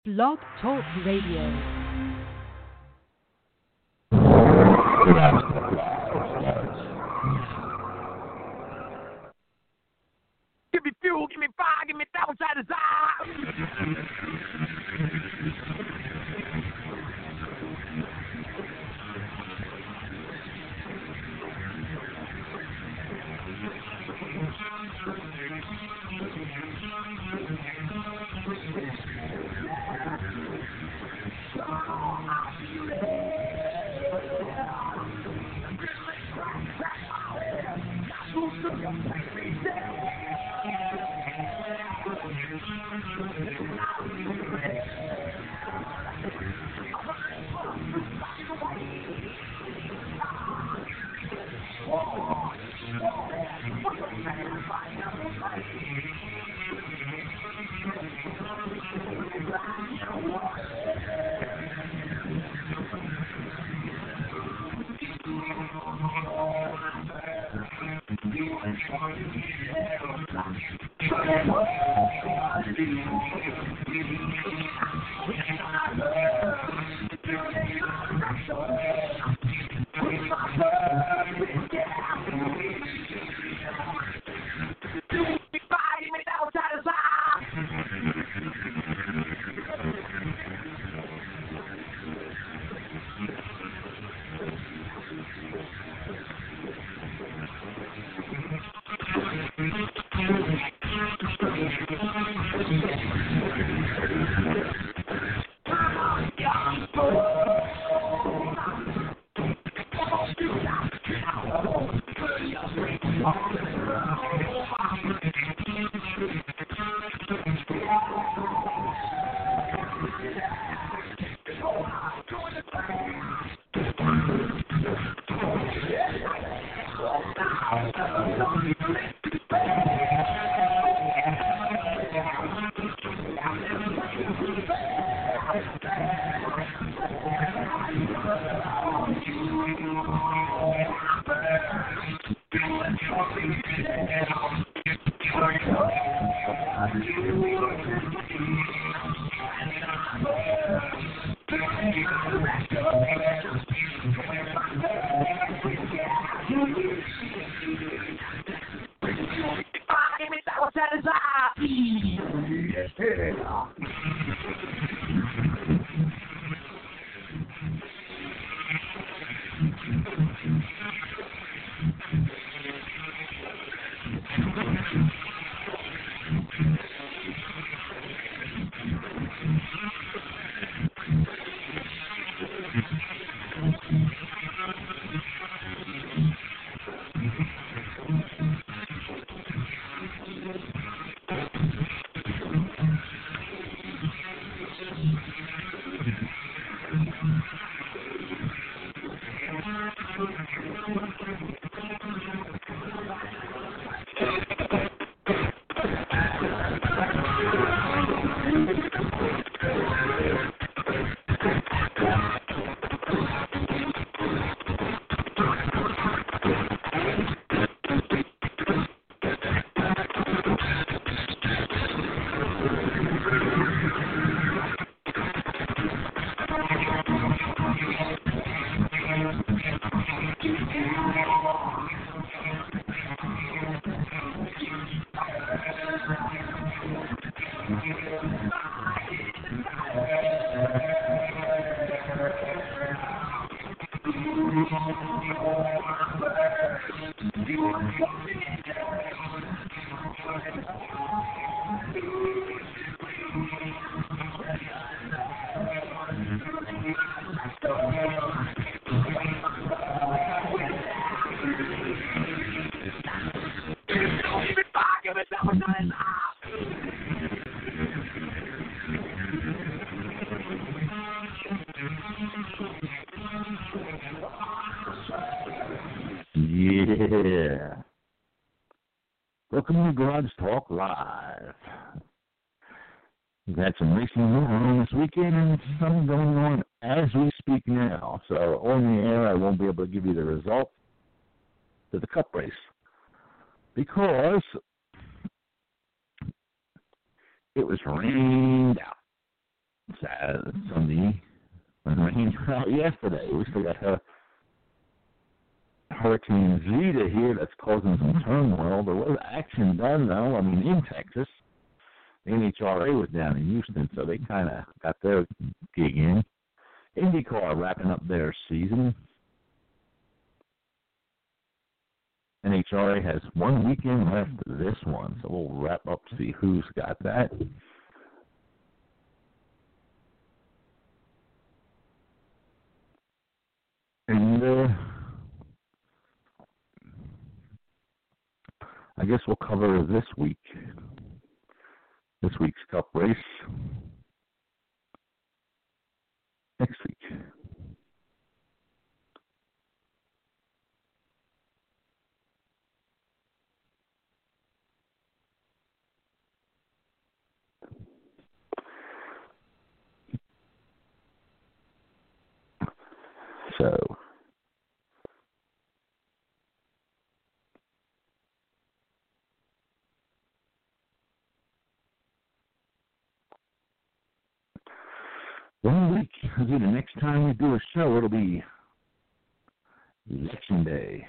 Blog Talk Radio. Give me fuel, give me fire, give me downside desire. Yeah. Welcome to Garage Talk Live. We've had some racing going on this weekend and some going on as we speak now. So on the air, I won't be able to give you the result to the Cup race because it was rained out. Sunday, when it rained out yesterday. We still got Hurricane Zeta here that's causing some turmoil. There was action done, though. I mean, in Texas. The NHRA was down in Houston, so they kind of got their gig in. IndyCar wrapping up their season. NHRA has one weekend left of this one, so we'll wrap up, see who's got that. And I guess we'll cover this week's Cup race next week. So, one week, the next time we do a show, it'll be Election Day.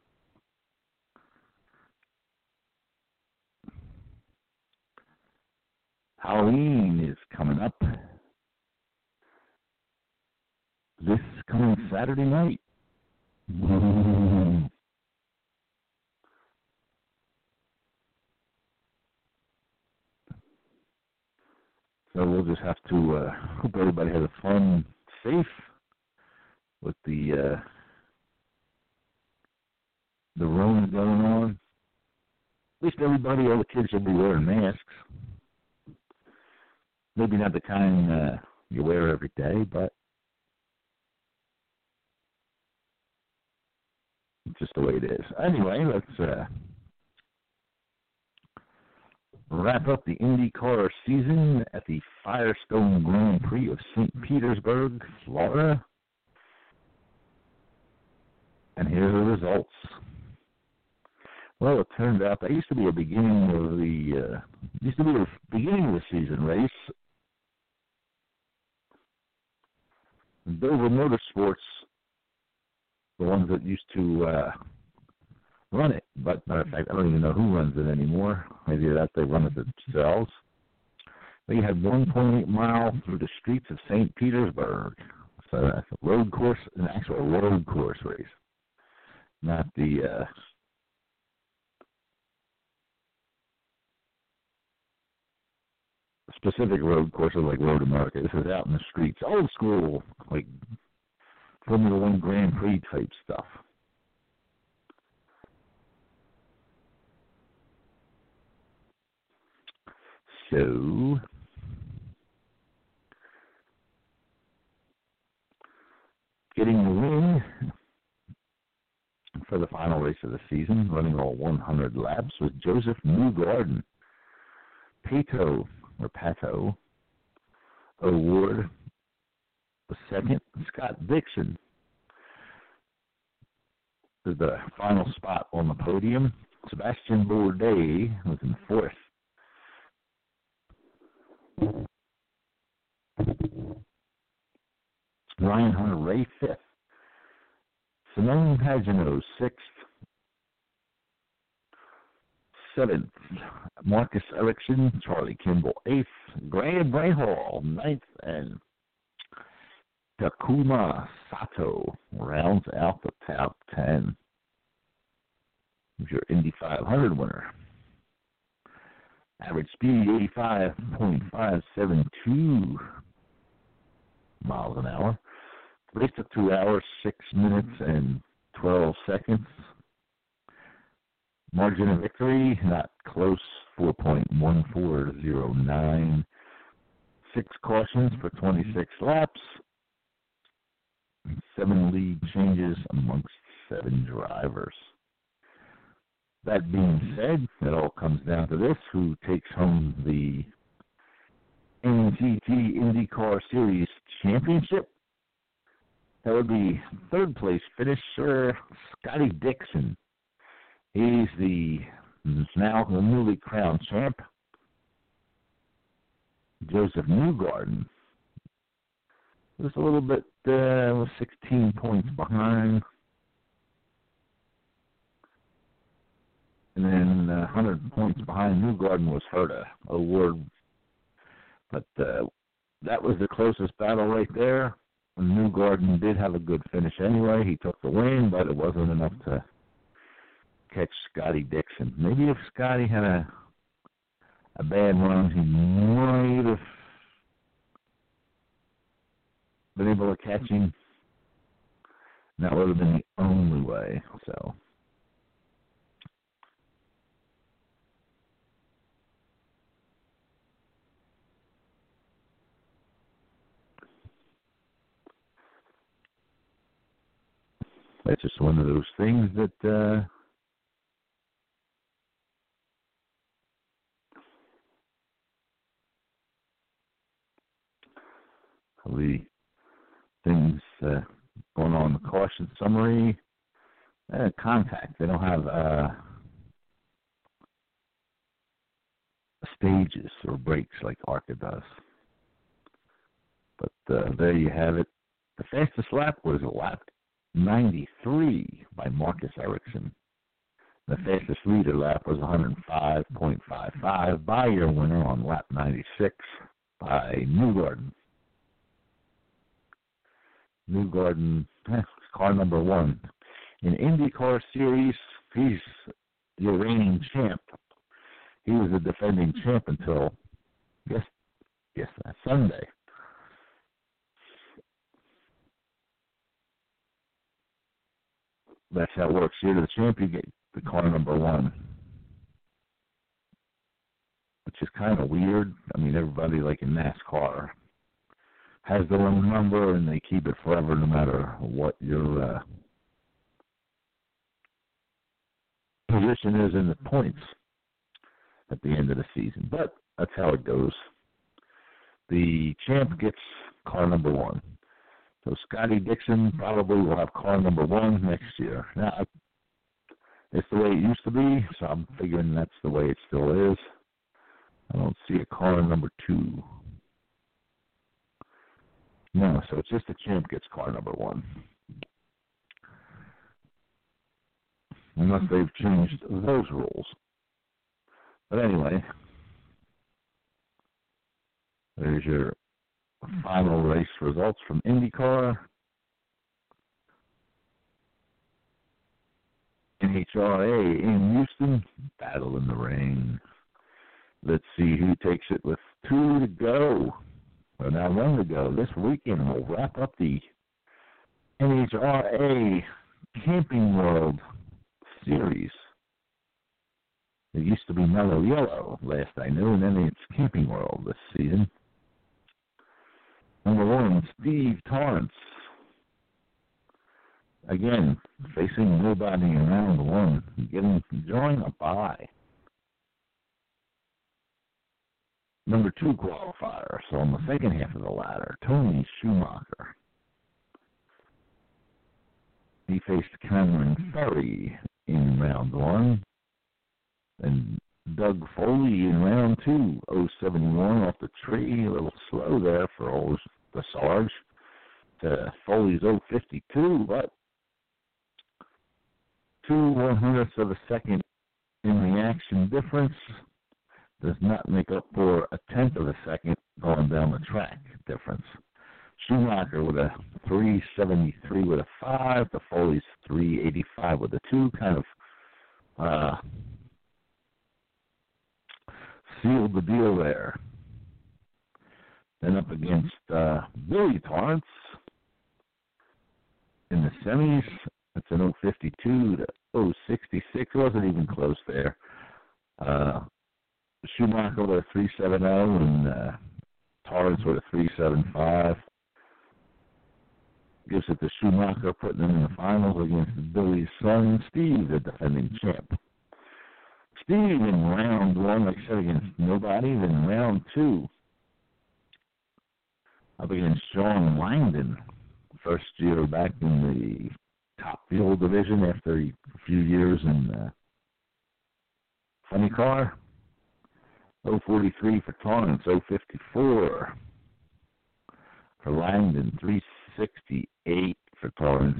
Halloween is coming up this coming Saturday night. So we'll just have to hope everybody has a fun, safe with the Rona going on. At least everybody, all the kids will be wearing masks. Maybe not the kind you wear every day, but it's just the way it is. Anyway, let's wrap up the IndyCar season at the Firestone Grand Prix of St. Petersburg, Florida. And here's the results. Well, it turned out that used to be the beginning of the season race. Dover Motorsports, the ones that used to run it, but matter of fact, I don't even know who runs it anymore. Maybe that they run it themselves. They had 1.8 miles through the streets of St. Petersburg. So that's a road course, an actual road course race, not the specific road courses like Road America. This is out in the streets, old school, like Formula One Grand Prix type stuff. So, getting the win for the final race of the season, running all 100 laps, was Joseph Newgarden. Pato Award was second. Scott Dixon is the final spot on the podium. Sebastian Bourdais was in fourth. Ryan Hunter-Reay fifth. Simone Pagenaud sixth. Seventh, Marcus Ericsson, Charlie Kimball eighth, Graham Rahal ninth, and Takuma Sato rounds out the top 10. Who's your Indy 500 winner? Average speed 85.572 miles an hour. Race took 2 hours, 6 minutes, and 12 seconds. Margin of victory, not close, 4.1409. 6 cautions for 26 laps. 7 lead changes amongst 7 drivers. That being said, it all comes down to this: who takes home the NTT IndyCar Series Championship. That would be third place finisher Scotty Dixon. He's now the newly crowned champ. Joseph Newgarden was a little bit, was 16 points behind. And then 100 points behind Newgarden was Herta O'Ward. But that was the closest battle right there. And Newgarden did have a good finish anyway. He took the win, but it wasn't enough to catch Scotty Dixon. Maybe if Scotty had a bad run, he might have been able to catch him. And that would have been the only way. So that's just one of those things that the things going on in the caution summary. Contact. They don't have stages or breaks like ARCA does. But there you have it. The fastest lap was lap 93 by Marcus Ericsson. The fastest leader lap was 105.55 by your winner on lap 96 by Newgarden. Newgarden, car number 1. In IndyCar Series, he's your reigning champ. He was the defending champ until Sunday. That's how it works. You're the champ, you get the car number 1. Which is kind of weird. I mean, everybody, like in NASCAR, has their own number, and they keep it forever no matter what your position is in the points at the end of the season. But that's how it goes. The champ gets car number 1. So Scotty Dixon probably will have car number 1 next year. Now, it's the way it used to be, so I'm figuring that's the way it still is. I don't see a car number 2. No, so it's just the champ gets car number 1. Unless they've changed those rules. But anyway, there's your final race results from IndyCar. NHRA in Houston, battle in the rain. Let's see who takes it with 2 to go. Well, now 1 to go. This weekend we'll wrap up the NHRA Camping World Series. It used to be Mellow Yellow, last I knew, and then it's Camping World this season. Number 1, Steve Torrance. Again, facing nobody in round 1, enjoying a bye. Number 2 qualifier, so on the second half of the ladder, Tony Schumacher. He faced Cameron Ferry in round 1, and Doug Foley in round 2, 071 off the tree, a little slow there for old the Sarge. Foley's 052, but 2/100ths of a second in the action difference does not make up for 1/10 of a second going down the track difference. Schumacher with a 373 with a 5, the Foley's 385 with a 2, kind of sealed the deal there. Then up against Billy Torrance in the semis. It's an 052 to 066. It wasn't even close there. Schumacher with a 370 and Torrance with a 375. Gives it to Schumacher, putting him in the finals against Billy's son, Steve, the defending champ. Steve in round 1, like I said, against nobody. Then round 2, up against Sean Langdon. First year back in the top fuel division after a few years in funny car. 043 for Torrance, 054 for Langdon, 368 for Torrance,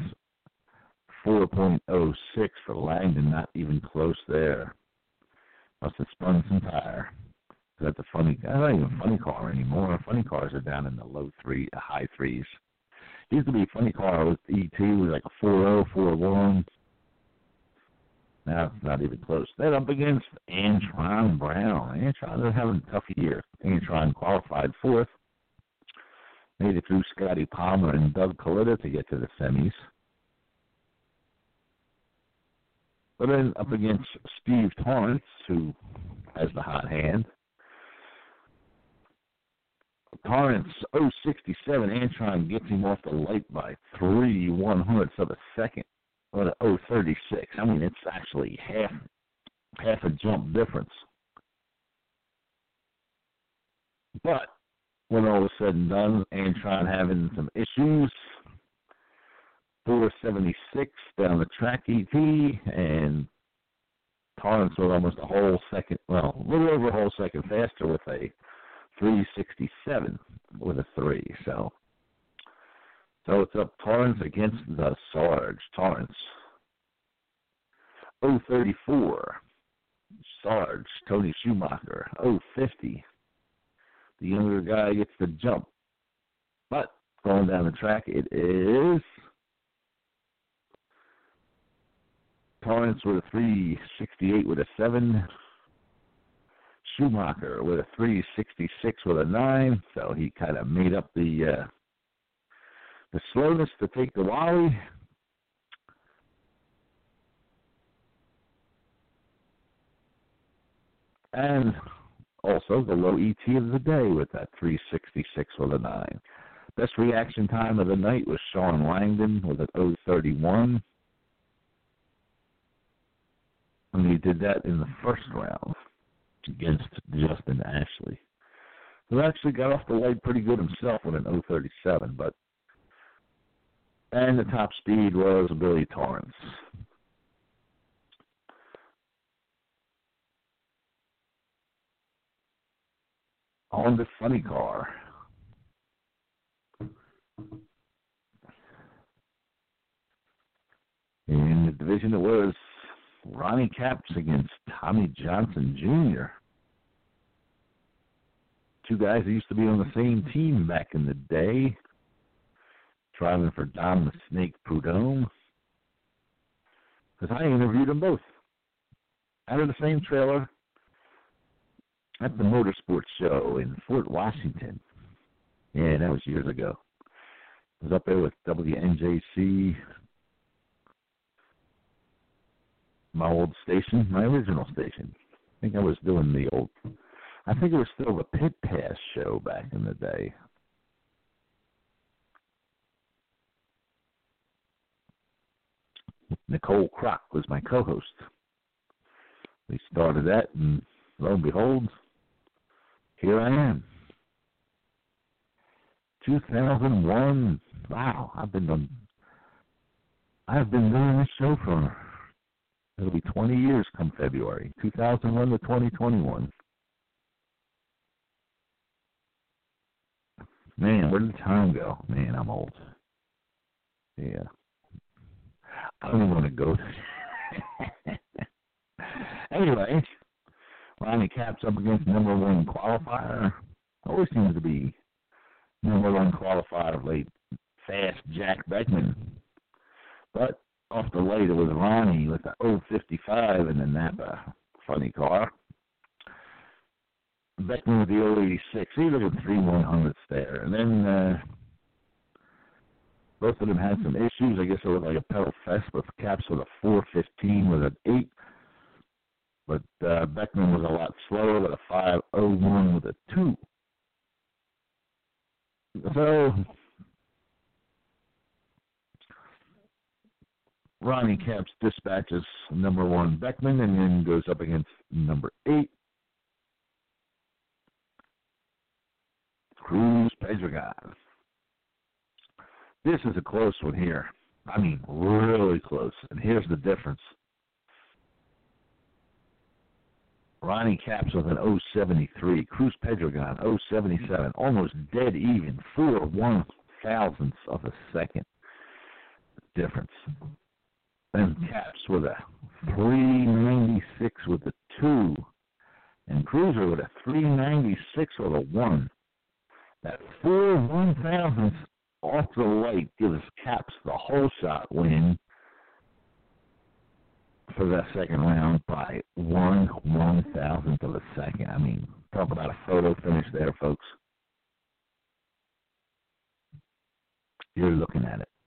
4.06 for Langdon, not even close there. Must have spun some tire. That's a funny, not even funny car anymore. Funny cars are down in the high threes. Used to be a funny car with E2, was like a 4.0, 4.1. Now it's not even close. Then up against Antron Brown. Antron is having a tough year. Antron qualified fourth. Made it through Scotty Palmer and Doug Coletta to get to the semis. But then up against Steve Torrance, who has the hot hand. Torrance, 0.67. Antron gets him off the light by 3/100ths of a second. What a 0.36. I mean, it's actually half a jump difference. But when all was said and done, Antron having some issues. 4.76 down the track ET, and Torrance was almost a whole second, well, a little over a whole second faster with a 3.67 with a 3. So it's up Torrance against the Sarge. Torrance. 0.34. Sarge, Tony Schumacher. 0.50. The younger guy gets the jump. But going down the track, it is Torrance with a 3.68 with a 7. Schumacher with a 3.66 with a 9. So he kind of made up the slowness to take the Wally. And also the low ET of the day with that 3.66 with a 9. Best reaction time of the night was Sean Langdon with an 0.31. And he did that in the first round against Justin Ashley, who actually got off the light pretty good himself with an 0.37, and the top speed was Billy Torrance. On the funny car, in the division it was Ronnie Capps against Tommy Johnson Jr. Two guys that used to be on the same team back in the day, driving for Don the Snake Prudhomme. Because I interviewed them both out of the same trailer at the Motorsports Show in Fort Washington. Yeah, that was years ago. I was up there with WNJC, my old station, my original station. I think it was still the Pit Pass show back in the day. Nicole Kroc was my co-host. We started that, and lo and behold, here I am. 2001. Wow, I've been doing this show for, it'll be 20 years come February. 2001 to 2021. Man, where did the time go? Man, I'm old. Yeah. I don't even want to go there. Anyway, Ronnie Capps up against number one qualifier. Always seems to be number one qualifier of late. Fast Jack Beckman. But off the light, it was Ronnie with the 0.55 in the Napa funny car. Beckman with the 0.86. He looked at 3/100ths there. And then both of them had some issues. I guess it was like a pedal fest with Capps with a 4.15 with an 8. But Beckman was a lot slower with a 5.01 with a 2. So Ronnie Capps dispatches number one Beckman and then goes up against number 8. Cruz Pedregon. This is a close one here. I mean, really close. And here's the difference. Ronnie Capps with an 0.73. Cruz Pedregon, 0.77. Almost dead even. 4 thousandths of a second difference. Then Caps with a 396 with a 2, and Cruiser with a 396 with a 1. That 4 1,000ths off the light gives Caps the whole shot win for that second round by 1 1,000th of a second. I mean, talk about a photo finish there, folks. You're looking at it.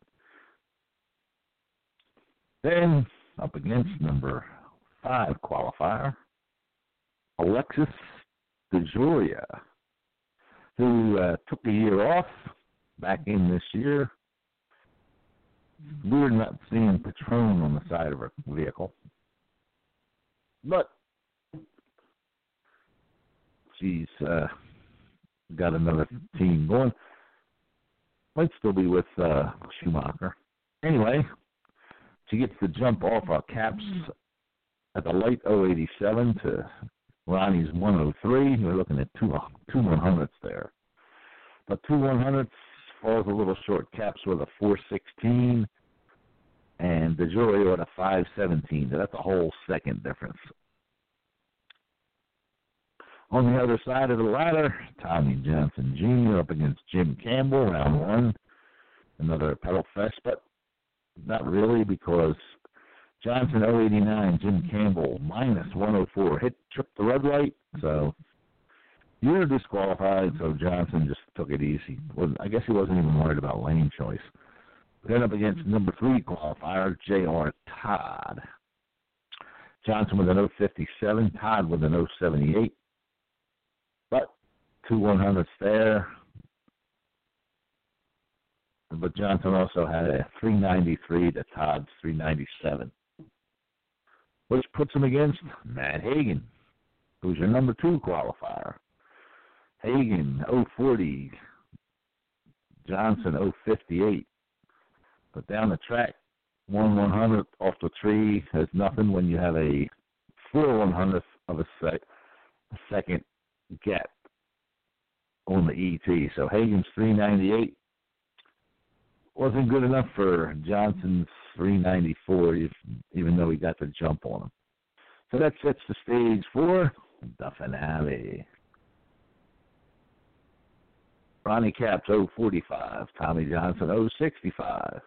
Then, up against number 5 qualifier, Alexis DeJoria, who took a year off back in this year. We're not seeing Patron on the side of her vehicle, but she's got another team going. Might still be with Schumacher. Anyway, she gets the jump off our Caps at the light 087 to Ronnie's 103. We're looking at 2 100ths there. But 2 100ths falls a little short. Caps with a 416 and DeJoria with a 517. So that's a whole second difference. On the other side of the ladder, Tommy Johnson Jr. up against Jim Campbell, round 1. Another pedal fest, but not really, because Johnson 089, Jim Campbell minus 104. Tripped the red light, so you're disqualified, so Johnson just took it easy. Well, I guess he wasn't even worried about lane choice. Then up against number 3 qualifier, J.R. Todd. Johnson with an 057, Todd with an 078. But 2 100ths there. But Johnson also had a 393 to Todd's 397. Which puts him against Matt Hagan, who's your number 2 qualifier. Hagan, 040. Johnson, 058. But down the track, 1 100th off the tree has nothing when you have a 4 100th of a second gap on the ET. So Hagan's 398 wasn't good enough for Johnson's 394, even though he got the jump on him. So that sets the stage for the finale. Ronnie Caps 045, Tommy Johnson 065.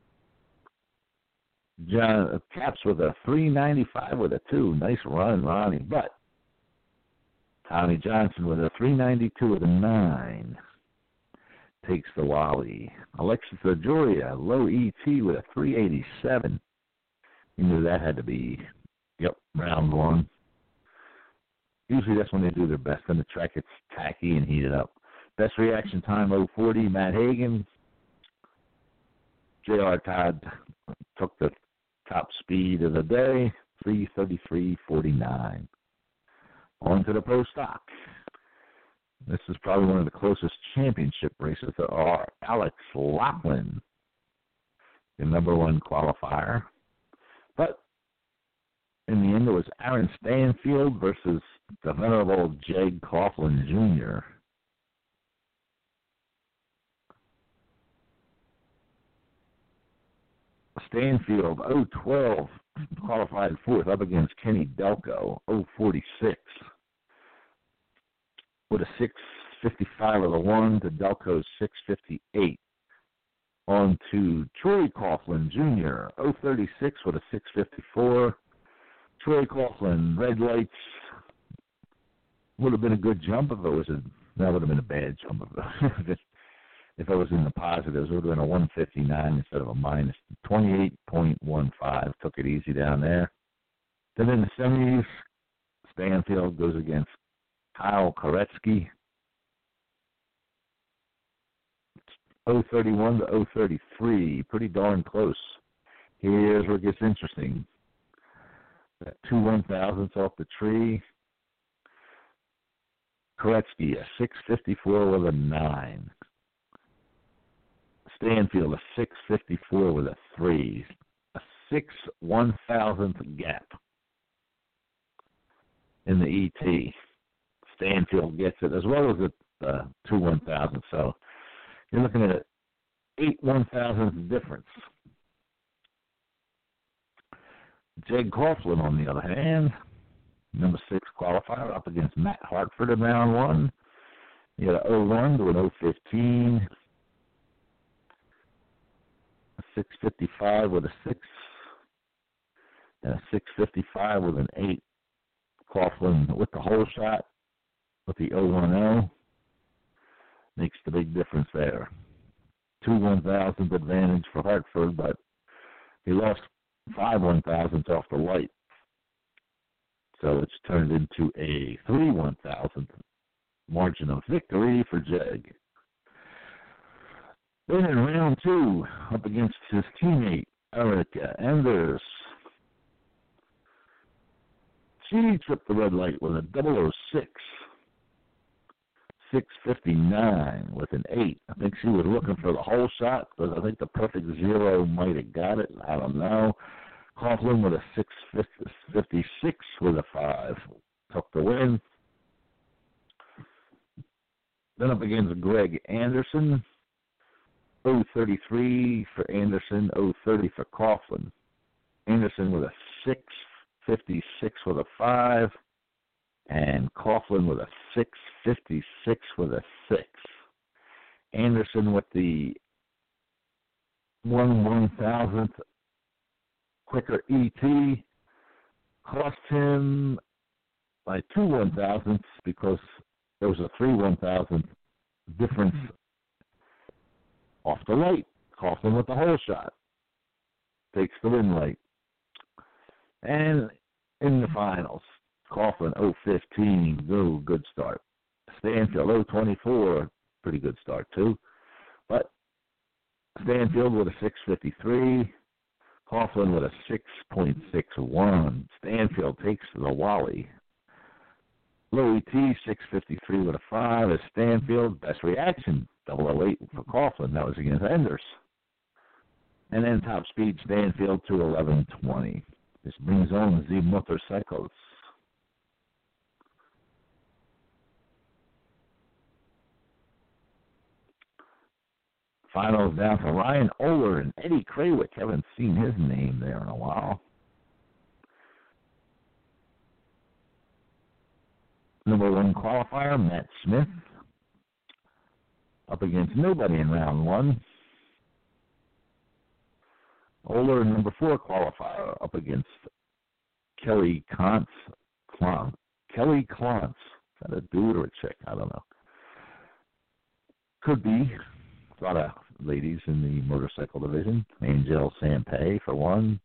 Caps with a 395 with a 2. Nice run, Ronnie. But Tommy Johnson with a 392 with a 9 takes the Wally. Alexis DeJoria, low ET with a 387. You knew that had to be, round 1. Usually that's when they do their best, and the track gets tacky and heated up. Best reaction time 040, Matt Hagan. J.R. Todd took the top speed of the day, 3:33.49. On to the pro stock. This is probably one of the closest championship races there are. Alex Lachlan, the number 1 qualifier. But in the end, it was Aaron Stanfield versus the venerable Jeg Coughlin Jr. Stanfield, 012, qualified 4th, up against Kenny Delco, 046. With a 655 of the 1 to Delco's 658. On to Troy Coughlin Jr., 036 with a 654. Troy Coughlin, red lights. Would have been a good jump if it was that would have been a bad jump if it was in the positives. It would have been a 159 instead of a minus 28.15. Took it easy down there. Then in the semis, Stanfield goes against Kyle Koretsky, 031 to 033, pretty darn close. Here's where it gets interesting. That 2 1,000ths off the tree. Koretsky, a 654 with a 9. Stanfield, a 654 with a 3. A 6 1,000th gap in the ET. Stanfield gets it, as well as the 2 1,000. So you're looking at 8 1,000th difference. Jeg Coughlin, on the other hand, number 6 qualifier, up against Matt Hartford in round 1. He had an 0-1 to an 0-15. A 655 with a 6. And a 655 with an 8. Coughlin with the whole shot, with the 0-1-0. Makes the big difference there. 2 1,000th advantage for Hartford, but he lost 5 1,000ths off the light. So it's turned into a 3 1,000th margin of victory for Jeg. Then in round 2, up against his teammate, Eric Anders. She tripped the red light with a 006. 659 with an 8. I think she was looking for the whole shot, but I think the perfect 0 might have got it. I don't know. Coughlin with a 656 with a 5. Took the win. Then up against Greg Anderson. 033 for Anderson, 030 for Coughlin. Anderson with a 656 with a 5. And Coughlin with a 656 with a 6. Anderson with the 1 1,000th quicker ET cost him by 2 1,000ths because there was a 3 1,000th difference off the light. Coughlin with the whole shot takes the win light. And in the finals, Coughlin 0-15, good start. Stanfield 0-24, pretty good start too. But Stanfield with a 6.53, Coughlin with a 6.61. Stanfield takes the Wally. Low ET 6.53 with a 5 is Stanfield. Best reaction 008 for Coughlin. That was against Enders. And then top speed Stanfield to 11.20. This brings on the motorcycles. Finals down for Ryan Oler and Eddie Krawiec. Haven't seen his name there in a while. Number 1 qualifier, Matt Smith. Up against nobody in round 1. Oler, number 4 qualifier, up against Kelly Klontz. Kelly Klontz. Is that a dude or a chick? I don't know. Could be. A lot of ladies in the motorcycle division. Angel Sampay for 1.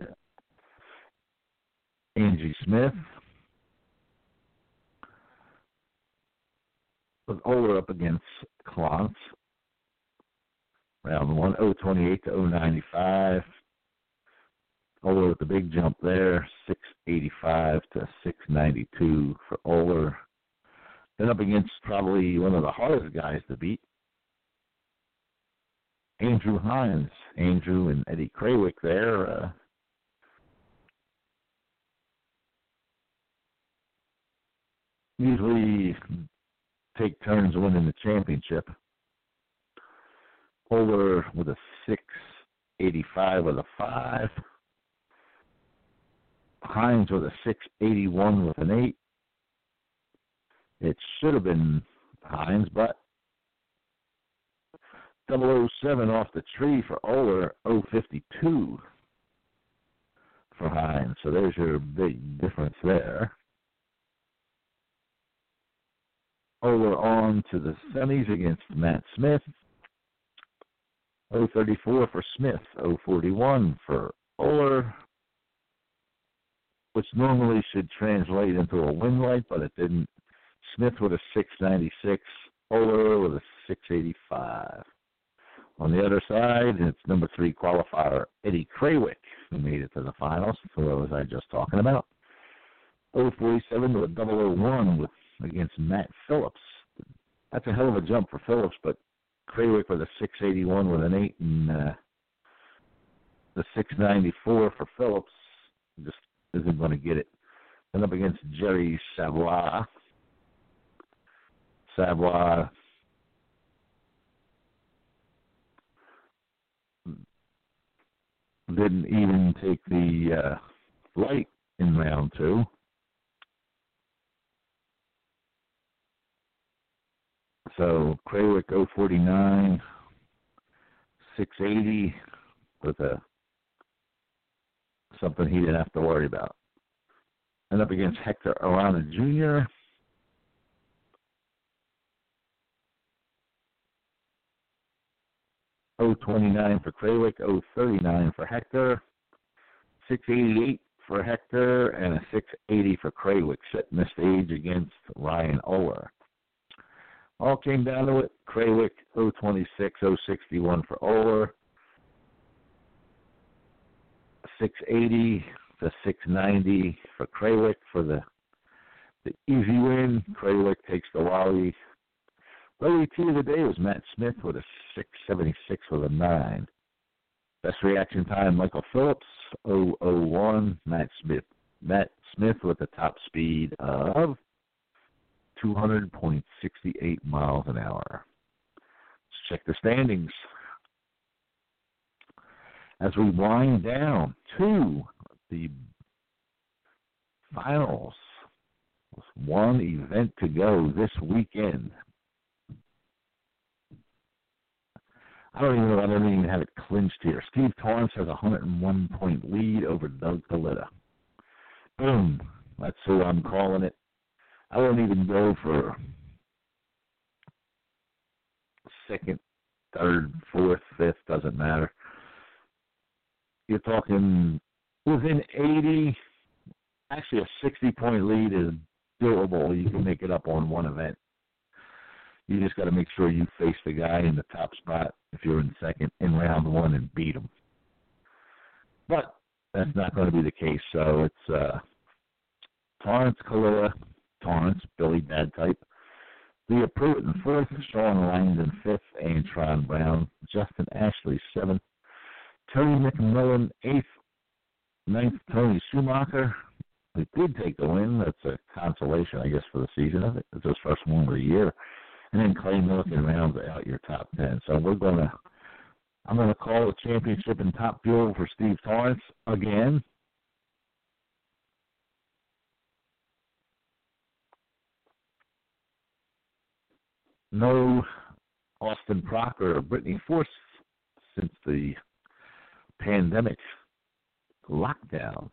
Angie Smith. With Oler up against Klontz. Round 1, 0.28 to 0.95. Oler with the big jump there, 6.85 to 6.92 for Oler. Then up against probably one of the hardest guys to beat, Andrew Hines. Andrew and Eddie Krawiec there. Usually take turns winning the championship. Oler with a 6.85 with a 5. Hines with a 6.81 with an 8. It should have been Hines, but 007 off the tree for Oler, 0.52 for Hines. So there's your big difference there. Oler on to the semis against Matt Smith. 0.34 for Smith, 0.41 for Oler, which normally should translate into a win light, but it didn't. Smith with a 6.96, Oler with a 6.85. On the other side, it's number 3 qualifier, Eddie Krawiec, who made it to the finals. So what was I just talking about? 0.47 to a 0.01 against Matt Phillips. That's a hell of a jump for Phillips, but Krawiec with a 6.81 with an 8, and the 6.94 for Phillips just isn't going to get it. And up against Jerry Savoie. Savoie didn't even take the light in round 2. So Krawiec 049, 680 with something he didn't have to worry about. And up against Hector Arana Jr., 029 for Krawiec, 039 for Hector, 688 for Hector, and a 680 for Krawiec, setting the stage against Ryan Oler. All came down to it. Krawiec, 026, 061 for Oler, 680 to 690 for Krawiec for the easy win. Krawiec takes the Wally. Lowly T of the day was Matt Smith with a 676 with a 9. Best reaction time, Michael Phillips, 001. Matt Smith with the top speed of 200.68 miles an hour. Let's check the standings. As we wind down to the finals, with one event to go this weekend. I don't even have it clinched here. Steve Torrance has a 101-point lead over Doug Kalitta. Boom. That's who I'm calling it. I won't even go for second, third, fourth, fifth, doesn't matter. You're talking within 80, actually a 60-point lead is doable. You can make it up on one event. You just got to make sure you face the guy in the top spot if you're in second in round 1 and beat him. But that's not going to be the case. So it's Torrance, Kalitta, Torrance, Billy Bad Type, Leah Pruitt in 4th, Sean Langdon 5th, Antron Brown, Justin Ashley 7th, Tony McMillan 8th, 9th, Tony Schumacher. He did take the win. That's a consolation, I guess, for the season. I think it's his first one of the year. And then Clay Milliken rounds out your top 10. So I'm going to call the championship in Top Fuel for Steve Torrance again. No Austin Proctor or Brittany Force since the pandemic lockdown.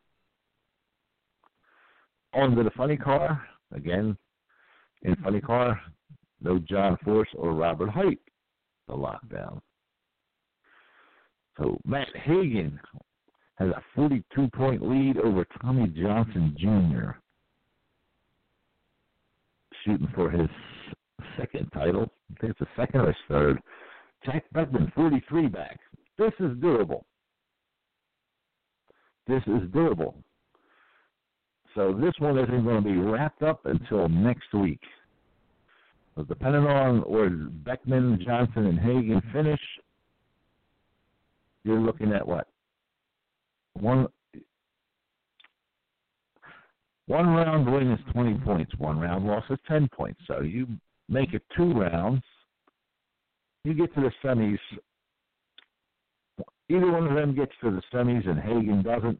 On to the funny car. Again, in funny car, no John Force or Robert Height, the lockdown. So Matt Hagan has a 42-point lead over Tommy Johnson Jr., shooting for his second title. I think it's the second or third. Jack Beckman, 43 back. This is doable. So this one isn't going to be wrapped up until next week. So depending on where Beckman, Johnson, and Hagan finish, you're looking at what? One round win is 20 points. One round loss is 10 points. So you make it 2 rounds. You get to the semis. Either one of them gets to the semis and Hagan doesn't,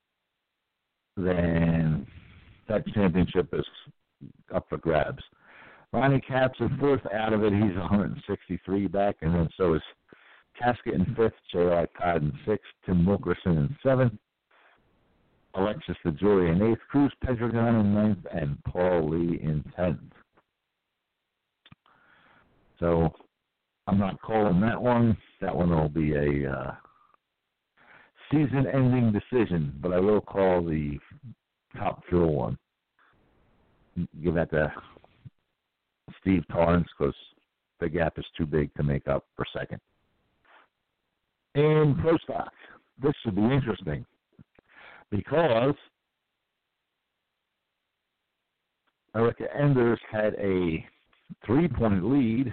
then that championship is up for grabs. Ronnie Capps in 4th, out of it. He's 163 back, and then so is Casket in 5th, J.R. Todd in 6th, Tim Wilkerson in 7th, Alexis DeJoy in 8th, Cruz Pedregon in 9th, and Paul Lee in 10th. So I'm not calling that one. That one will be a season-ending decision, but I will call the Top Fuel one. Give that to Steve Torrance because the gap is too big to make up for second. In Pro Stock, this should be interesting because Erica Enders had a 3-point lead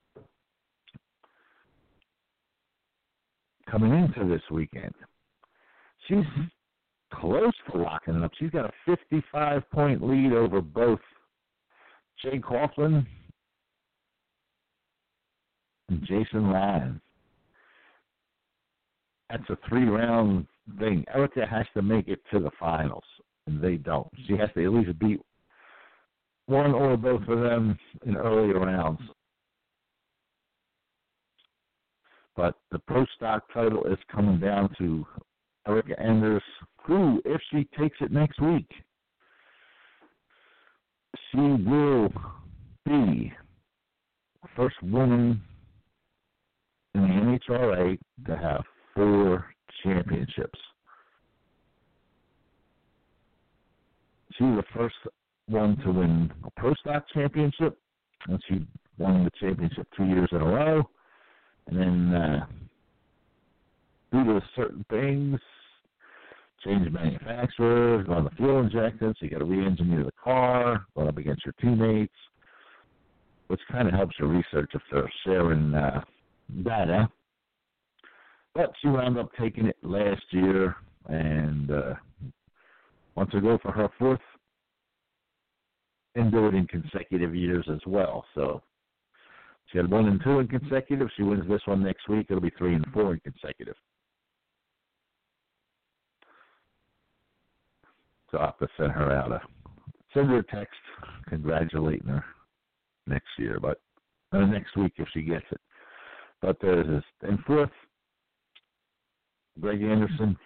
coming into this weekend. She's close to locking it up. She's got a 55-point lead over both Jay Coughlin and Jason Ryan. That's a 3-round thing. Erica has to make it to the finals, and they don't. She has to at least beat one or both of them in early rounds. But the Pro Stock title is coming down to Erica Enders, who, if she takes it next week, she will be the first woman in the NHRA to have 4 championships. She was the first one to win a Pro Stock championship, and she won the championship 2 years in a row. And then, due to certain things, change manufacturers, on the fuel injectants, you got to re-engineer the car, going up against your teammates, which kind of helps your research if they're sharing data. But she wound up taking it last year and wants to go for her 4th and do it in consecutive years as well. So she had 1 and 2 in consecutive. She wins this one next week. It'll be 3 and 4 in consecutive. So I'll have to send her a text congratulating her next year, but next week if she gets it. But there's this in 4th, Greg Anderson,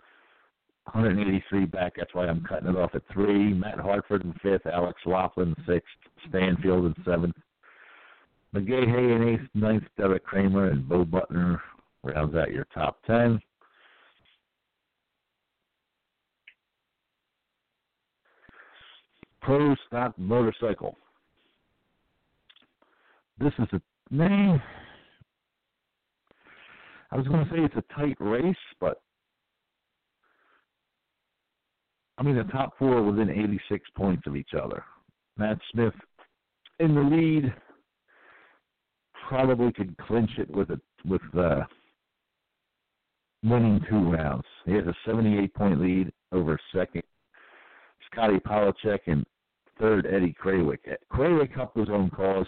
183 back. That's why I'm cutting it off at 3. Matt Hartford in 5th. Alex Laughlin 6th. Stanfield in 7th. McGahey in 8th. 9th. Derek Kramer and Bo Butner rounds out your top 10. Pro Stock Motorcycle. This is a name. I was going to say it's a tight race, but I mean the top 4 are within 86 points of each other. Matt Smith in the lead, probably could clinch it with winning 2 rounds. He has a 78-point lead over 2nd Scotty Polachek and 3rd Eddie Krawick. Krawick helped his own cause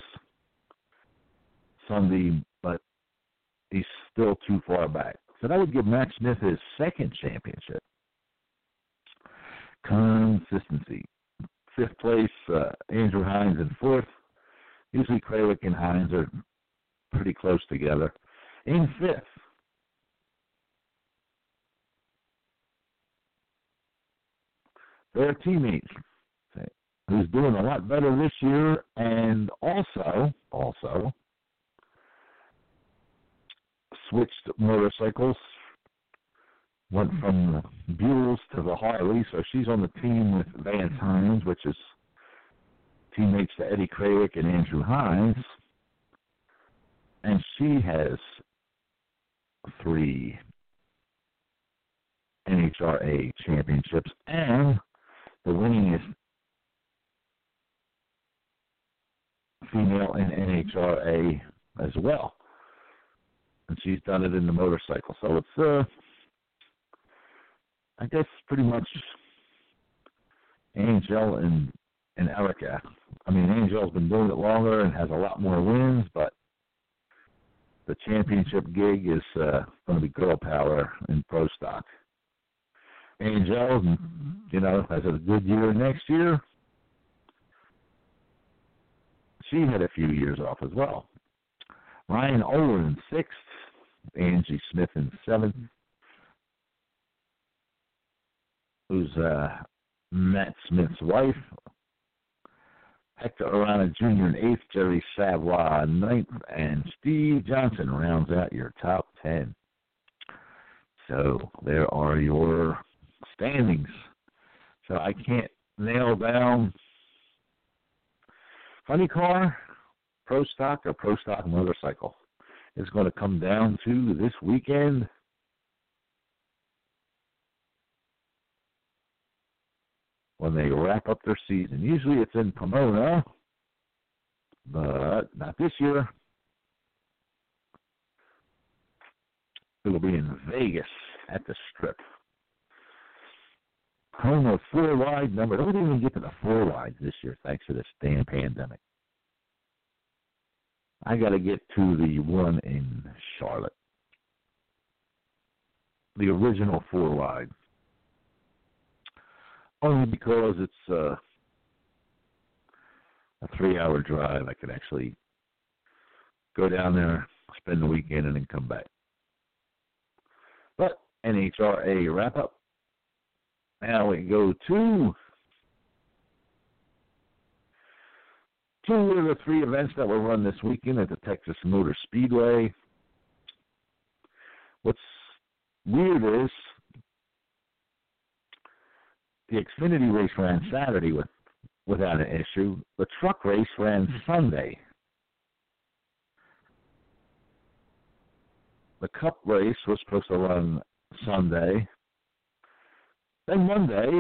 Sunday, but he's still too far back. So that would give Matt Smith his 2nd championship. Consistency. 5th place, Andrew Hines in 4th. Usually Krawick and Hines are pretty close together. In 5th, their teammate, who's doing a lot better this year, and also switched motorcycles, went from the Buells to the Harley, so she's on the team with Vance Hines, which is teammates to Eddie Krawick and Andrew Hines, and she has 3 NHRA championships and the winningest female in NHRA as well. And she's done it in the motorcycle. So it's, I guess, pretty much Angel and Erica. I mean, Angel's been doing it longer and has a lot more wins, but the championship gig is going to be girl power in Pro Stock. Angel, has a good year next year. She had a few years off as well. Ryan Owen in 6th. Angie Smith in 7th. Who's Matt Smith's wife. Hector Arana Jr. in 8th. Jerry Savoy in 9th. And Steve Johnson rounds out your top 10. So there are your standings. So I can't nail down funny car, Pro Stock, or Pro Stock motorcycle. It's going to come down to this weekend. When they wrap up their season. Usually it's in Pomona, but not this year. It'll be in Vegas at the Strip. Home of 4-wide number. Nobody even get to the 4-wides this year thanks to this damn pandemic. I got to get to the one in Charlotte. the original 4-wide. Only because it's a 3-hour drive. I could actually go down there, spend the weekend, and then come back. But NHRA wrap-up. Now we go to two of the 3 events that were run this weekend at the Texas Motor Speedway. What's weird is the Xfinity race ran Saturday without an issue. The truck race ran Sunday. The Cup race was supposed to run Sunday, then Monday,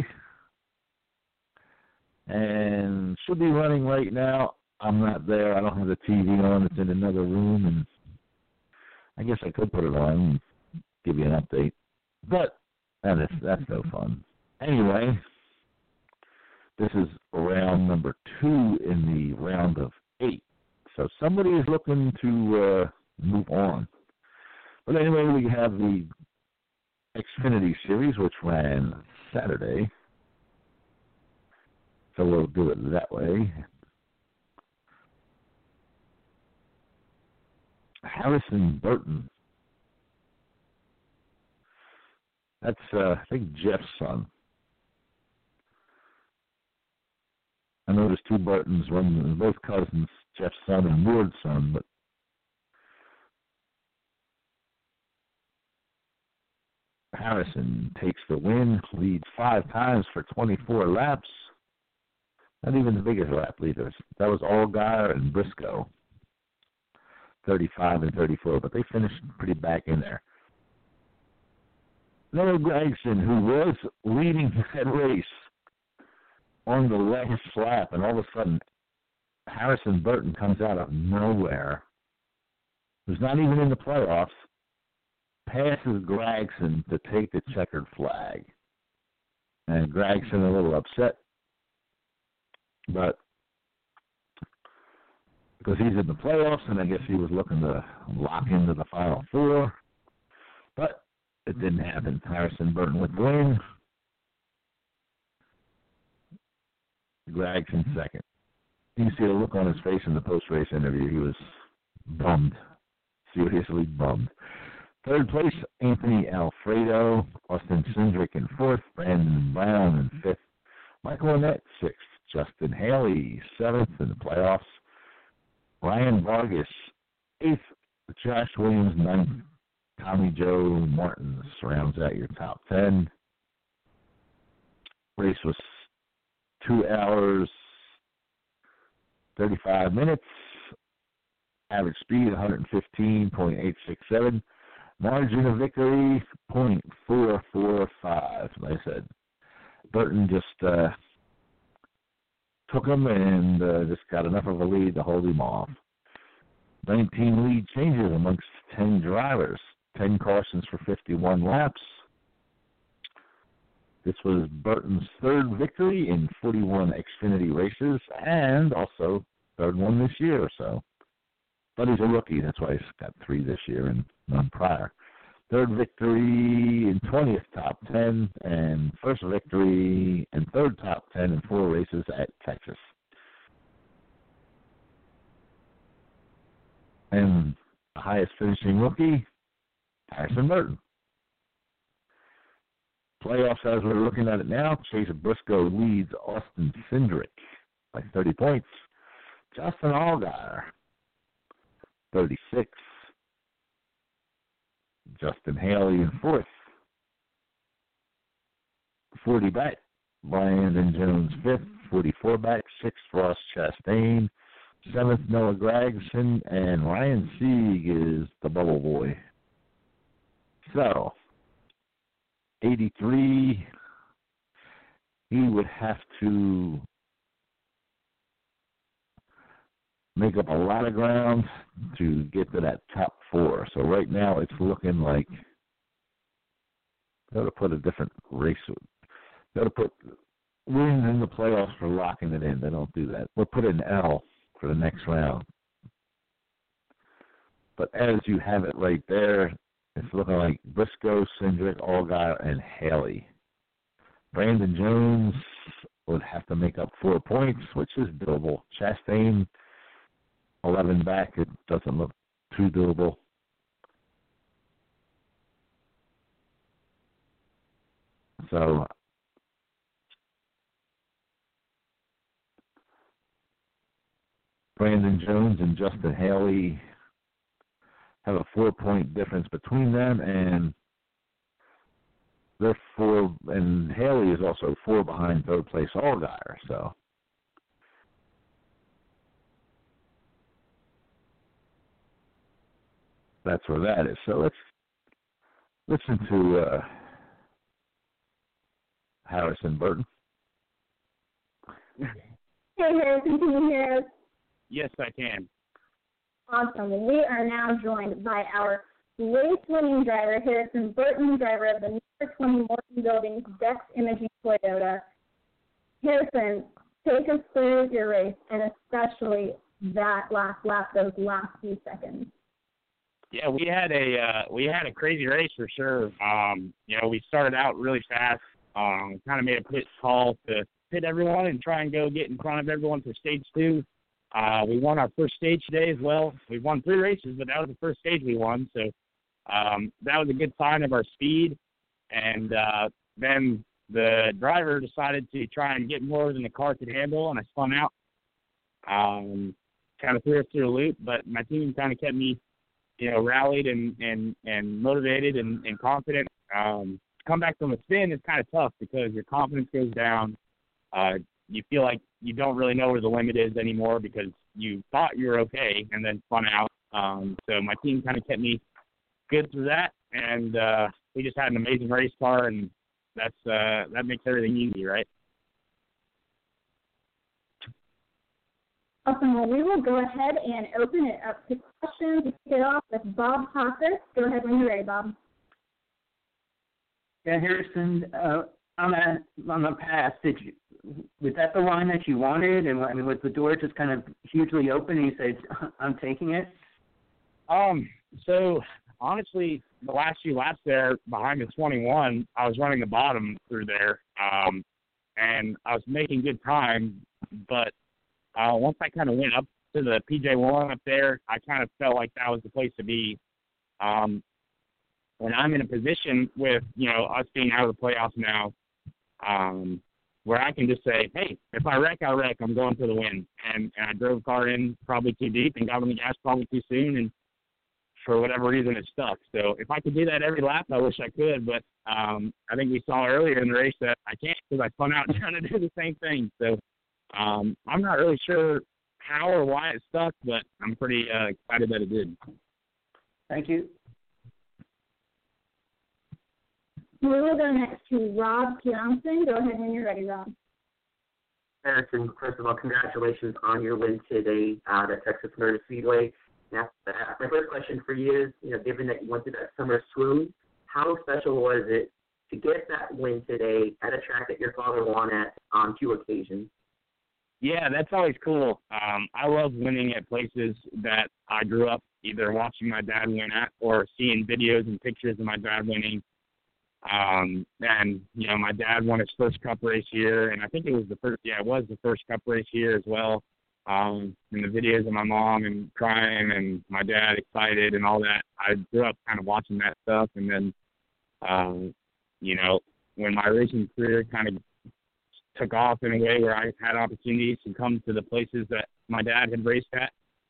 and should be running right now. I'm not there. I don't have the TV on. It's in another room, and I guess I could put it on and give you an update, but that's no fun. Anyway, this is round number 2 in the round of 8, so somebody is looking to move on. But anyway, we have the Xfinity Series, which ran Saturday. So we'll do it that way. Harrison Burton. That's, I think, Jeff's son. I know there's 2 Burtons, one, both cousins, Jeff's son and Ward's son, but Harrison takes the win, leads 5 times for 24 laps. Not even the biggest lap leaders. That was Allgaier and Briscoe, 35 and 34, but they finished pretty back in there. Noah Gragson, who was leading that race on the last lap, and all of a sudden Harrison Burton comes out of nowhere, who's not even in the playoffs, passes Gragson to take the checkered flag. And Gragson a little upset, but because he's in the playoffs, and I guess he was looking to lock into the Final 4, but it didn't happen. Harrison Burton with the win. Gragson second. You can see the look on his face in the post-race interview. He was bummed, seriously bummed. Third place, Anthony Alfredo, Austin Cindric in 4th, Brandon Brown in 5th, Michael Annett 6th, Justin Haley 7th in the playoffs, Ryan Vargas 8th, Josh Williams 9th, Tommy Joe Martin rounds out your top 10. Race was 2 hours, 35 minutes, average speed 115.867. Margin of victory, 0.445. Like I said, Burton just took him and just got enough of a lead to hold him off. 19 lead changes amongst 10 drivers. 10 cautions for 51 laps. This was Burton's 3rd victory in 41 Xfinity races, and also 3rd one this year or so. But he's a rookie, that's why he's got 3 this year and none prior. 3rd victory in 20th top 10, and 1st victory and 3rd top 10 in 4 races at Texas. And the highest finishing rookie, Harrison Burton. Playoffs as we're looking at it now, Chase Briscoe leads Austin Cindric by 30 points. Justin Allgaier, 36. Justin Haley in 4th. 40 back. Brandon Jones 5th. 44 back. 6th Ross Chastain. 7th Noah Gragson. And Ryan Sieg is the bubble boy. So, 83. He would have to make up a lot of ground to get to that top 4. So right now it's looking like they ought to put a different race. They ought to put wins in the playoffs for locking it in. They don't do that. We'll put an L for the next round. But as you have it right there, It's looking like Briscoe, Cindric, Allgaier, and Haley. Brandon Jones would have to make up 4 points, which is doable. Chastain, 11 back. It doesn't look too doable. So Brandon Jones and Justin Haley have a 4-point difference between them, and they're 4, and Haley is also 4 behind third place Allgaier. So that's where that is. So let's listen to Harrison Burton. Hey, Harrison, can you hear us? Yes, I can. Awesome. We are now joined by our race-winning driver, Harrison Burton, driver of the number 20 Morton Buildings Dex Imaging Toyota. Harrison, take us through your race, and especially that last lap, those last few seconds. Yeah, we had a crazy race for sure. We started out really fast. Kind of made a pit call to pit everyone and try and go get in front of everyone for stage 2. We won our first stage today as well. We won 3 races, but that was the first stage we won. So that was a good sign of our speed. And then the driver decided to try and get more than the car could handle, and I spun out. Kind of threw us through a loop, but my team kind of kept me, rallied and motivated and confident. Come back from a spin is kind of tough because your confidence goes down. You feel like you don't really know where the limit is anymore because you thought you were okay and then spun out. So my team kind of kept me good through that, and we just had an amazing race car, and that makes everything easy, right? Awesome. Well, we will go ahead and open it up to questions. We kick it off with Bob Hawker. Go ahead when you're ready, Bob. Yeah, Harrison, on the pass, was that the line that you wanted? And was the door just kind of hugely open and you said, I'm taking it? So honestly, the last few laps there behind the 21, I was running the bottom through there, and I was making good time. But once I kind of went up to the PJ1 up there, I kind of felt like that was the place to be. And I'm in a position with, us being out of the playoffs now, where I can just say, hey, if I wreck, I wreck. I'm going for the win. And I drove the car in probably too deep and got on the gas probably too soon, and for whatever reason it stuck. So if I could do that every lap, I wish I could. But I think we saw earlier in the race that I can't because I spun out trying to do the same thing. So I'm not really sure how or why it stuck, but I'm pretty excited that it did. Thank you. We will go next to Rob Johnson. Go ahead when you're ready, Rob. Harrison, first of all, congratulations on your win today at Texas Motor Speedway. Now, my first question for you is, given that you went through that summer swoon, how special was it to get that win today at a track that your father won at on 2 occasions? Yeah, that's always cool. I love winning at places that I grew up either watching my dad win at or seeing videos and pictures of my dad winning. And, my dad won his first Cup race here, and I think it was the first Cup race here as well. And the videos of my mom and crying and my dad excited and all that, I grew up kind of watching that stuff. And then, when my racing career kind of took off in a way where I had opportunities to come to the places that my dad had raced at,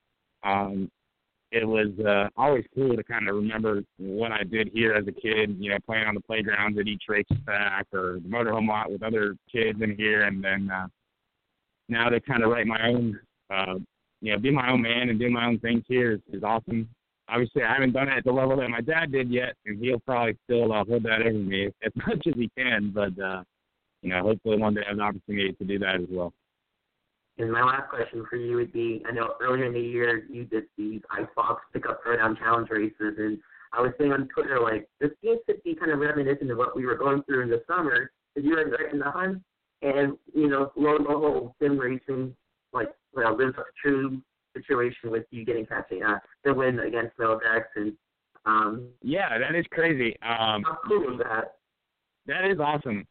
it was always cool to kind of remember what I did here as a kid, playing on the playgrounds at each racetrack or the motorhome lot with other kids in here. And then now to kind of write my own, be my own man and do my own things here is awesome. Obviously, I haven't done it at the level that my dad did yet, and he'll probably still hold that over me as much as he can. But, hopefully one day I have an opportunity to do that as well. And my last question for you would be, I know earlier in the year you did these Icebox pickup throwdown challenge races, and I was saying on Twitter, this seems to be kind of reminiscent of what we were going through in the summer, because you were right in the hunt, and, lo and behold, sim racing, lives up a true situation with you getting the win against Mel Dex, and Yeah, that is crazy. How cool is that? That is awesome.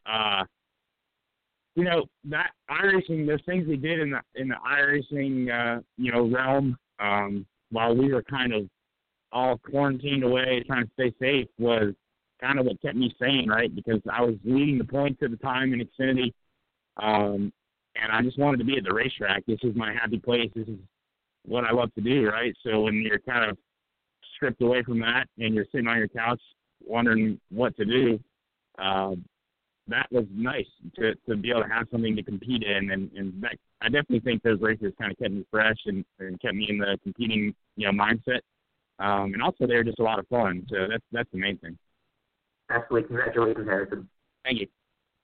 That iRacing, those things we did in the iRacing, realm, while we were kind of all quarantined away, trying to stay safe, was kind of what kept me sane, right? Because I was leading the points at the time in Xfinity, and I just wanted to be at the racetrack. This is my happy place. This is what I love to do, right? So when you're kind of stripped away from that and you're sitting on your couch wondering what to do, that was nice to be able to have something to compete in, and that, I definitely think those races kind of kept me fresh and kept me in the competing mindset, and also they're just a lot of fun. So that's the main thing. Absolutely, congratulations, Harrison. Thank you.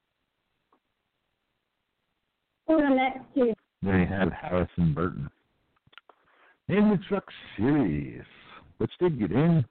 For the next two. They have Harrison Burton. In the Truck Series, which did get in,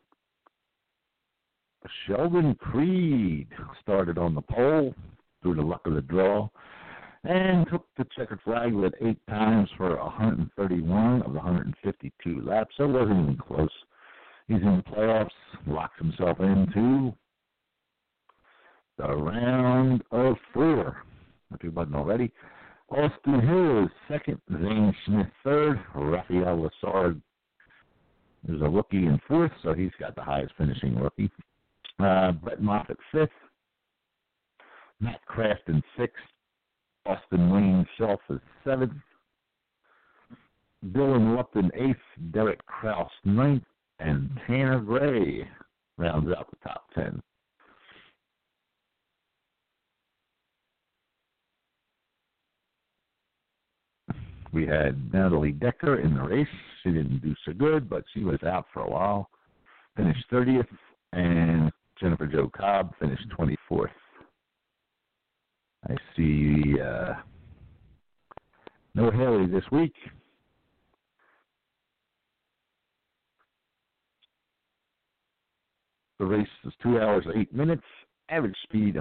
Sheldon Creed started on the pole through the luck of the draw and took the checkered flag with 8 times for 131 of the 152 laps. So it wasn't even close. He's in the playoffs, locks himself into the round of 4. If you wasn't already. Austin Hill is second, Zane Smith third, Rafael Lessard is a rookie in 4th, so he's got the highest finishing rookie. Brett Moffitt 5th, Matt Crafton 6th, Austin Wayne Self is 7th, Dylan Lupton 8th, Derek Kraus 9th, and Tanner Gray rounds out the top 10. We had Natalie Decker in the race. She didn't do so good, but she was out for a while. Finished 30th, and Jennifer Jo Cobb finished 24th. I see no Haley this week. The race is 2 hours, 8 minutes. Average speed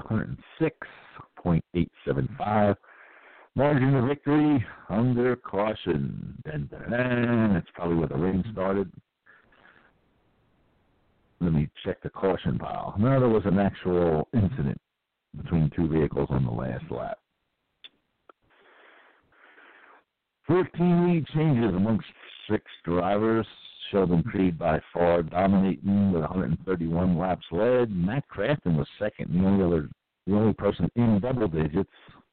106.875. Margin of victory under caution. Dun, dun, dun. That's probably where the rain started. Let me check the caution pile. No, there was an actual incident between 2 vehicles on the last lap. 14 lead changes amongst 6 drivers. Sheldon Creed by far dominating with 131 laps led. Matt Crafton was second, the only person in double digits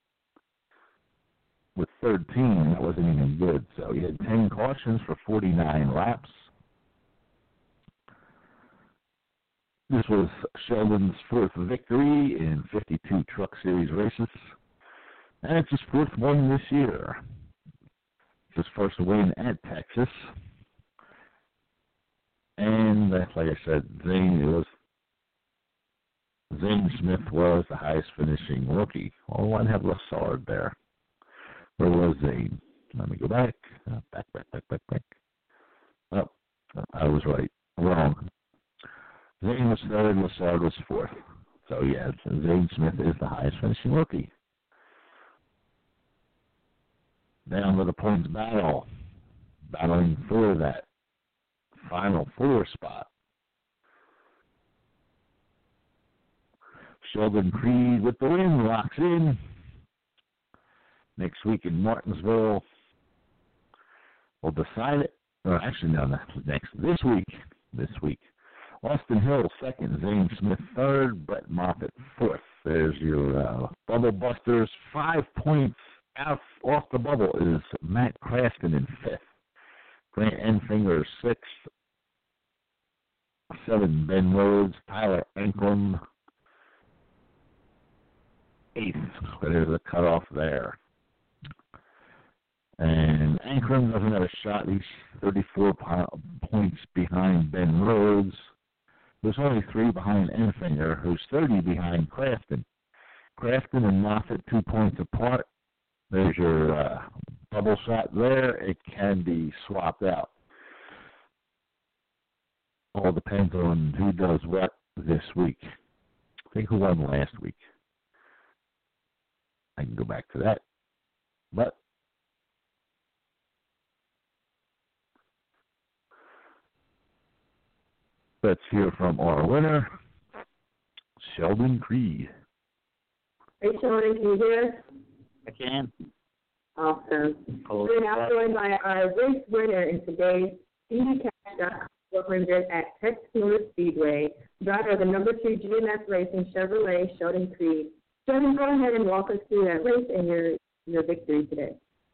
with 13. That wasn't even good. So he had 10 cautions for 49 laps. This was Sheldon's 4th victory in 52 Truck Series races, and it's his 4th one this year. It's his first win at Texas. And like I said, Zane Smith was the highest finishing rookie. Well, one had Lessard there. Where was Zane? Let me go back. Back. Oh, I was right. Wrong. Zane was 3rd, Lessard was 4th. So, yeah, Zane Smith is the highest finishing rookie. Down to the points battle. Battling for that final 4 spot. Sheldon Creed with the win, locks in. Next week in Martinsville, we'll decide it. Or actually, no, this week. Austin Hill 2nd, Zane Smith 3rd, Brett Moffitt 4th. There's your bubble busters. 5 points off the bubble is Matt Crafton in 5th. Grant Enfinger 6th. 7, Ben Rhodes. Tyler Ankrum 8th. So there's a cutoff there. And Ankrum doesn't have a shot. He's 34 points behind Ben Rhodes. There's only 3 behind Enfinger, who's 30 behind Crafton. Crafton and Moffitt 2 points apart. There's your bubble shot there. It can be swapped out. All depends on who does what this week. I think who won last week. I can go back to that. But let's hear from our winner, Sheldon Creed. Hey, Sheldon, can you hear us? I can. Awesome. Hello. We're now joined by our race winner in today's IndyCar 400 at Texas Motor Speedway, driver of the number 2 GMS Racing Chevrolet, Sheldon Creed. Sheldon, go ahead and walk us through that race and your victory today.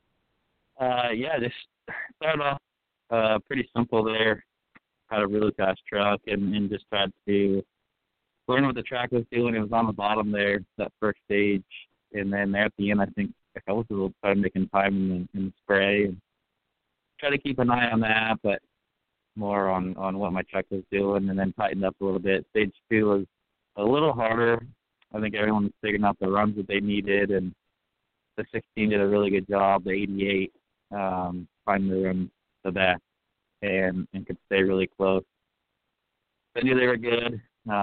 Just started off pretty simple there. Had a really fast truck and just tried to learn what the track was doing. It was on the bottom there, that first stage. And then at the end, I think I was a little time making time in the spray. And try to keep an eye on that, but more on what my truck was doing, and then tightened up a little bit. Stage 2 was a little harder. I think everyone was figuring out the runs that they needed, and the 16 did a really good job. The 88 finding the room to that and could stay really close. I knew they were good.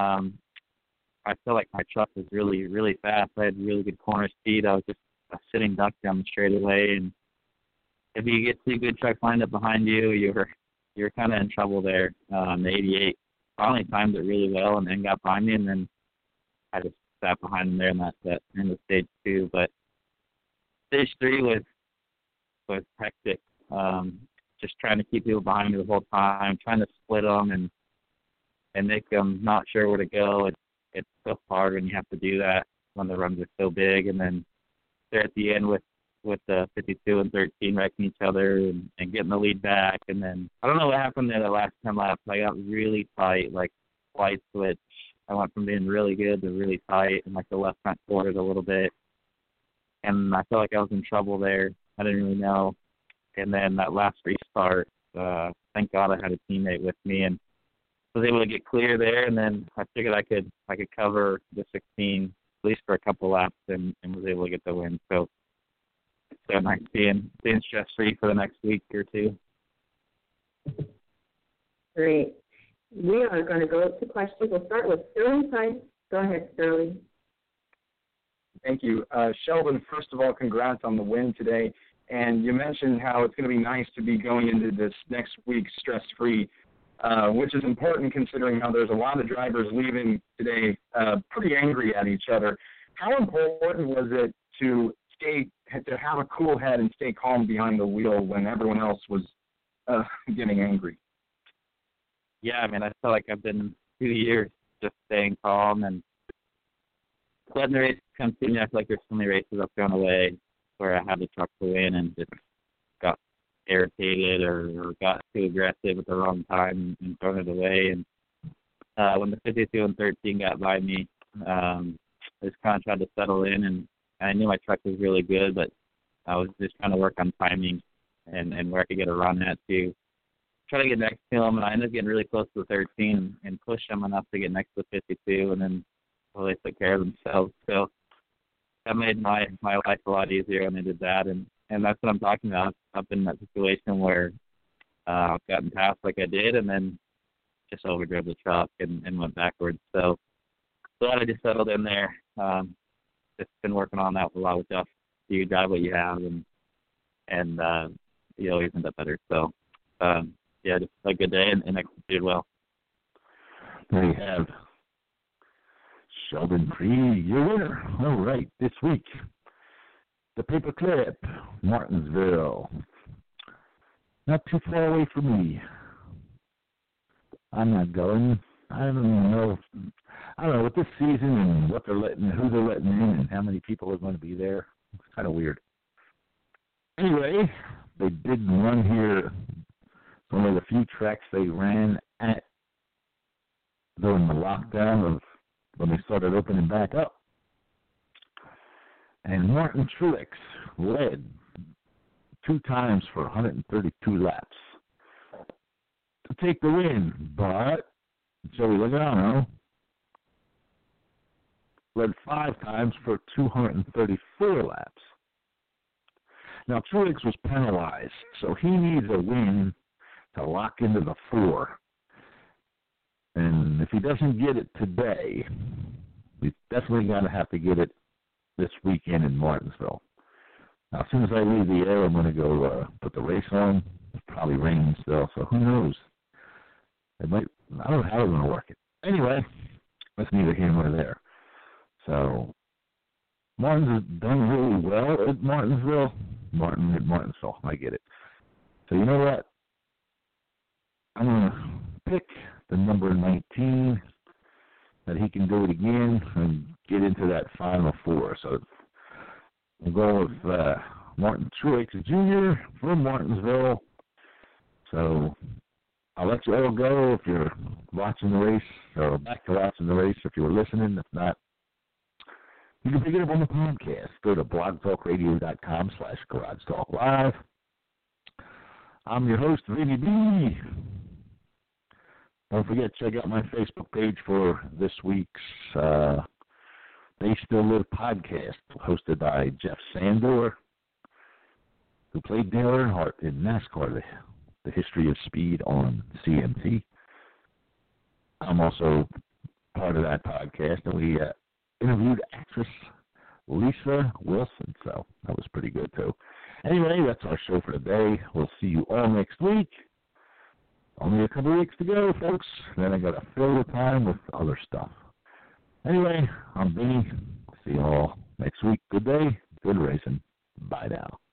I felt like my truck was really, really fast. I had really good corner speed. I was just a sitting duck down the straightaway, and if you get 2 good trucks lined up behind you, you're kind of in trouble there. The 88 finally timed it really well and then got behind me, and then I just sat behind him there in the stage 2. But stage 3 was hectic. Just trying to keep people behind me the whole time, trying to split them and make them not sure where to go. It's so hard when you have to do that when the runs are so big, and then they're at the end with the 52 and 13 wrecking each other and getting the lead back. And then I don't know what happened there the last 10 laps. I got really tight, like light switch. I went from being really good to really tight, and like the left front quartered a little bit. And I felt like I was in trouble there. I didn't really know. And then that last restart, thank God I had a teammate with me and was able to get clear there. And then I figured I could cover the 16 at least for a couple laps and was able to get the win. So it's so nice being stress-free for the next week or 2. Great. We are going to go to questions. We'll start with Sterling Price. Go ahead, Sterling. Thank you. Sheldon, first of all, congrats on the win today. And you mentioned how it's going to be nice to be going into this next week stress-free, which is important considering how there's a lot of drivers leaving today pretty angry at each other. How important was it to have a cool head and stay calm behind the wheel when everyone else was getting angry? Yeah, I mean, I feel like I've been 2 years just staying calm and letting the race continue. I feel like there's so many races I've thrown away where I had the truck to win and just got irritated or got too aggressive at the wrong time and thrown it away. And when the 52 and 13 got by me, I just kind of tried to settle in, and I knew my truck was really good, but I was just trying to work on timing and where I could get a run at to try to get next to him. And I ended up getting really close to the 13 and push them enough to get next to the 52, and then they took care of themselves. So that made my life a lot easier when they did that, and that's what I'm talking about. I've been in that situation where I've gotten past like I did and then just overdrove the truck and went backwards. So glad I just settled in there. Just been working on that a lot with Jeff. You drive what you have, and you always end up better. So, just a good day and executed well. There you have Sheldon Creed, your winner. All right, this week, the Paperclip, Martinsville. Not too far away from me. I'm not going. I don't know with this season and what who they're letting in and how many people are going to be there. It's kind of weird. Anyway, they did run here. It's one of the few tracks they ran at during the lockdown of when they started opening back up. And Martin Truex led 2 times for 132 laps to take the win, but Joey Logano led 5 times for 234 laps. Now, Truex was penalized, so he needs a win to lock into the 4. And if he doesn't get it today, he's definitely going to have to get it this weekend in Martinsville. Now, as soon as I leave the air, I'm going to go put the race on. It probably rains still, so who knows? It I don't know how they're going to work it. Anyway, that's neither here nor there. So, Martin's has done really well at Martinsville. Martin at Martinsville, I get it. So, you know what? I'm going to pick the number 19, that he can do it again and get into that Final Four. So we'll go with Martin Truex Jr. from Martinsville. So I'll let you all go if you're watching the race, or back to watching the race if you were listening. If not, you can pick it up on the podcast. Go to blogtalkradio.com/Garage Talk Live. I'm your host, Vinny B. Don't forget, check out my Facebook page for this week's They Still Live podcast, hosted by Jeff Sandor, who played Dale Earnhardt in NASCAR, the history of speed on CMT. I'm also part of that podcast, and we interviewed actress Lisa Wilson, so that was pretty good, too. Anyway, that's our show for today. We'll see you all next week. Only a couple weeks to go, folks. Then I got to fill the time with other stuff. Anyway, I'm Vinny. See you all next week. Good day. Good racing. Bye now.